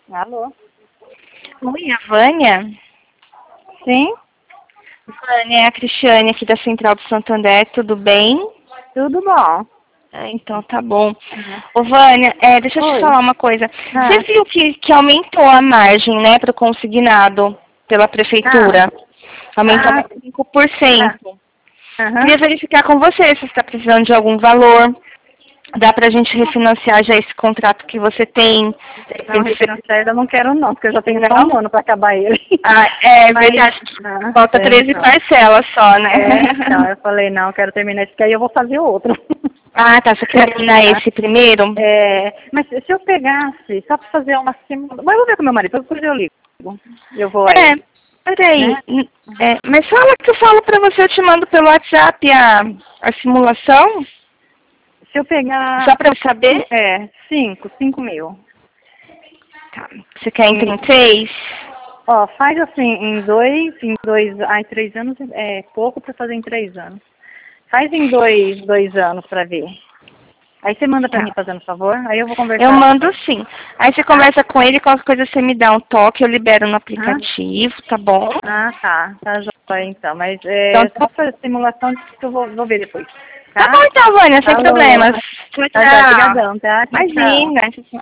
Alô? Oi, a Vânia? Sim? Vânia, é a Cristiane aqui da Central do Santander, tudo bem? Tudo bom. Então tá bom. Ah. Ô Vânia, deixa eu te Oi. falar uma coisa. Você Ah. viu que aumentou a margem, né, para o consignado pela prefeitura? Aumentou Ah. para 5%. Aham. Queria verificar com você se você está precisando de algum valor. Dá pra gente refinanciar já esse contrato que você tem. Não, refinanciar eu não quero não, porque eu já tenho só um ano para acabar ele. Ah, é Mas, verdade. Falta 13 então. parcelas só, né? Então, eu falei, não, eu quero terminar esse, que aí eu vou fazer outro. Ah, tá. Você quer terminar esse primeiro? Mas se eu pegasse, só para fazer uma simulação. Mas eu vou ver com meu marido, depois eu ligo. Eu vou aí. Peraí. Né? Mas fala que eu falo pra você, eu te mando pelo WhatsApp a simulação, Se eu pegar. só pra eu saber. 5 mil. Tá. Você quer em 3? Ó, faz assim, em 3 anos é pouco para fazer em 3 anos. Faz em dois anos para ver. Aí você manda para mim, fazendo favor, aí eu vou Eu conversar. mando sim. Aí você conversa com ele, qualquer coisa você me dá um toque, eu libero no aplicativo, tá bom? Tá joia então, mas Então, só para simulação que eu vou ver depois. tá Tá? bom então, Vânia, sem Alô. problemas. Tchau, Tá, tchau. obrigadão, tá? Tchau. Imagina.